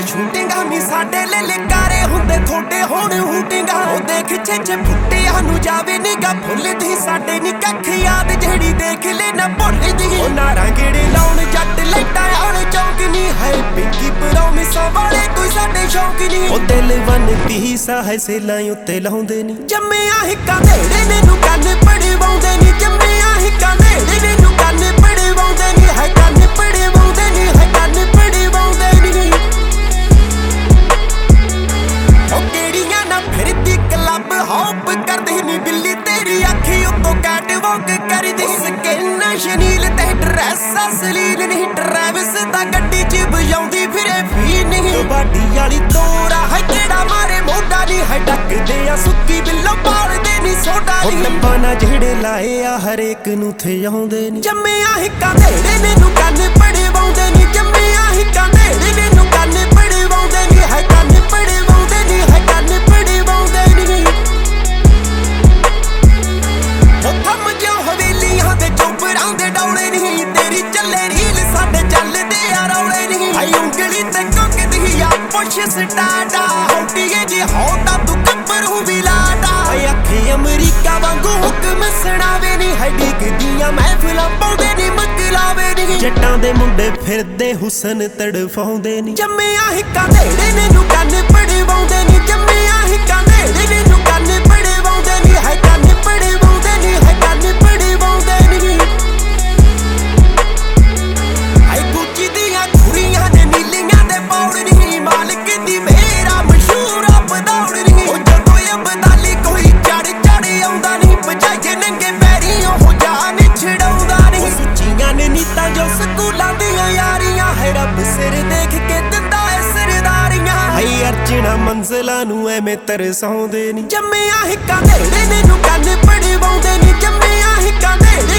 ਸ਼ੂਟਿੰਗਾਂ ਨੀ ਸਾਡੇ ਲਲਕਾਰੇ ਹੁੰਦੇ ਥੋੜੇ ਹੁਣ ਹੂਟਿੰਗਾਂ ਉਹ ਦੇਖ ਛੇ ਫੁੱਟਿਆਂ ਨੂੰ ਜਾਵੇ ਨਿਗਾ ਭੁੱਲਦੀ ਸਾਡੇ ਨੀ ਕੱਖ ਯਾਦ ਜਿਹੜੀ ਦੇਖ ਲੈ ਨਾ ਭੁੱਲਦੀ ਉਹ ਨਾਰਾਂ ਗੇੜੇ ਲਾਉਣ ਜੱਟ ਲੈਟਾਂ ਆਣ ਚੌਂਕ ਨੀ ਹੈ ਪਿੰਕੀ ਪ੍ਰੋਮਿਸਾਂ ਵਾਲੇ ਕੋਈ ਸਾਡੇ ਸ਼ੌਂਕ ਨੀ ਉਹ ਦਿਲ ਵੰਨਤੀ ਸਾਹ ਸੇਲਾਂ ਉੱਤੇ ਲਾਉਂਦੇ ਨੀ ਜੰਮਿਆ ਹਿੱਕਾਂ ਢੇੜੇ ਨੇ ਨੂੰ ਕੰਨ ਪੜਵਾਉਂਦੇ ਨੀ ਜੰਮਿਆ ਹਿੱਕਾਂ ਢੇੜੇ ਨੇ ਨੂੰ ਕੰਨ ਪੜਵਾਉਂਦੇ ਨੀ ਹੈ ਕੰਨ ਪੜਵਾਉਂਦੇ ਨੀ ਹੈ ਕੰਨ ਪੜਵਾਉਂਦੇ ਨੀ ਉਹ ਕਿਹੜੀਆਂ ਨਾ ਫਿਰਦੀ ਕਲੱਬ ਹੌਪ ਕਰਦੀ ਨੀ ਬਿੱਲੀ ਤੇਰੀ ਅੱਖੀ ਉੱਤੋਂ ਕੈਟ ਵਾਕ ਕਰਦੀ ਸਕਿਨ ਸ਼ਨੀਲ ਤੇ ਡਰੈਸ ਅਸਲੀਲ ਨਹੀਂ ਟਰੈਵਿਸ ਤਾਂ ਗੱਡੀ 'ਚ ਵਜਾਉਂਦੀ ਫਿਰੇ ਫੀ ਨਹੀਂ ਬਾਡੀ ਵਾਲੀ ਤੋਰਾ ਹੈ ਕਿਹੜਾ ਮਾਰੇ ਮੋਢਾ ਨੀ ਹੈ ਡੱਕਦੇ ਆ ਸੁੱਕੀ ਬਿੱਲੋ ਪਾਲਦੇ ਨੀ ਸੋਡਾ ਨੀ ਲੱਭਾਂ ਨਾ ਜਿਹੜੇ ਲਾਏ ਆ ਹਰੇਕ ਨੂੰ ਥੇ ਆਉਂਦੇ ਨੀ ਜੰਮਿਆ ਹਿੱਕਾਂ ਢੇੜੇ ਨੇ ਨੂੰ ਕੰਨ ਪੜਵਾਉਂਦੇ ਨੀ ਜੰਮਿਆ ਹਿੱਕਾਂ ਢੇੜੇ ਨੇ ਨੂੰ ਕੰਨ ਪੜਵਾਉਂਦੇ ਨੀ ਹੈ ਕੰਨ ਪੜਵਾਉਂਦੇ ਨੀ ਹੈ ਕੰਨ ਪੜਵਾਉਂਦੇ ਨੀ ਉਹ ਥੰਮ ਜਿਉ ਹਵੇਲੀਆਂ ਦੇ ਚੋਪਰਾਂ ਦੇ ਡੌਲੇ ਨੀ ਤੇਰੀ ਚੱਲੇ ਰੀਲ ਸਾਡੇ ਚੱਲਦੇ ਆ ਰੌਲੇ ਨੀ ਆਈ ਉਂਗਲੀ ਤੇ ਕੋਕਦੀ ਆ ਪੁੱਛ ਸਟਾਟਾ ਹੋਟੀਏ ਜੀ ਹੋਟਾ ਤੂੰ ਕੱਪਰੂ ਵੀ ਲਾਟਾ ਆਈ ਅੱਖੀ ਅਮਰੀਕਾ ਵਾਂਗੂ ਹੁਕਮ ਸੁਣਾਵੇ ਨੀ ਹੈ ਡਿੱਗਦੀਆਂ ਮਹਿਫਿਲਾਂ ਪਾਉਂਦੇ ਨੀ ਮਕਲਾਵੇ ਨੀ ਜੱਟਾਂ ਦੇ ਮੁੰਡੇ ਫਿਰਦੇ ਹੁਸਨ ਤੜਫਾਉਂਦੇ ਨੀ ਜੰਮਿਆ ਹਿੱਕਾਂ ਢੇੜੇ ਨੇ ਨੂੰ ਕੰਨ ਪੜਵਾਉਂਦੇ ਨੀ ਜੰਮਿਆ ਹਿੱਕਾਂ ਢੇੜੇ ਨੇ ਨੂੰ ਕੰਨ ਪੜਵਾਉਂਦੇ ਨੀ ਹੈ ਕੰਨ ਪੜਵਾਉਂਦੇ ਨੀ ਹੈ ਕੰਨ ਪੜਵਾਉਂਦੇ ਨੀ ਆਈ ਗੁੱਚੀ ਦੀਆਂ ਕੁੜੀਆਂ ਨੇ ਨੀਲੀਆਂ ਦੇ ਪੌੜ ਨੀ ਮਾਲਕ ਦੀ ਮੇਰਾ ਮਸ਼ਹੂਰ ਆਪ ਦੌੜ ਨੀ ਉਹ ਜਦੋਂ ਅਬਦਾਲੀ ਕੋਈ ਚੜ ਆਉਂਦਾ ਨੀ ਬਜਾਏ ਨੰਗੇ ਪੈਰੀ ਉਹ ਜਾਨ ਛਡਾਉਂਦਾ ਨੀ ਸੁੱਚੀਆਂ ਨੇ ਨੀਤਾਂ ਜੋ ਸਕੂਲਾਂ ਦੀਆਂ ਯਾਰੀਆਂ ਹੈ ਰੱਬ ਸਿਰ ਦੇਖ ਕੇ ਦਿੰਦਾ ਐ ਸਰਦਾਰੀਆਂ ਹਾਈ ਅਰਚਨਾ ਮੰਜ਼ਲਾਂ ਨੂੰ ਐਵੇਂ ਤਰਸਾਉਂਦੇ ਨੀ ਜੰਮਿਆ ਹਿੱਕਾਂ ਢੇੜੇ ਨੇ ਨੂੰ ਕੰਨ ਪੜਵਾਉਂਦੇ ਨੀ ਜੰਮਿਆ ਹਿੱਕਾਂ ਢੇੜੇ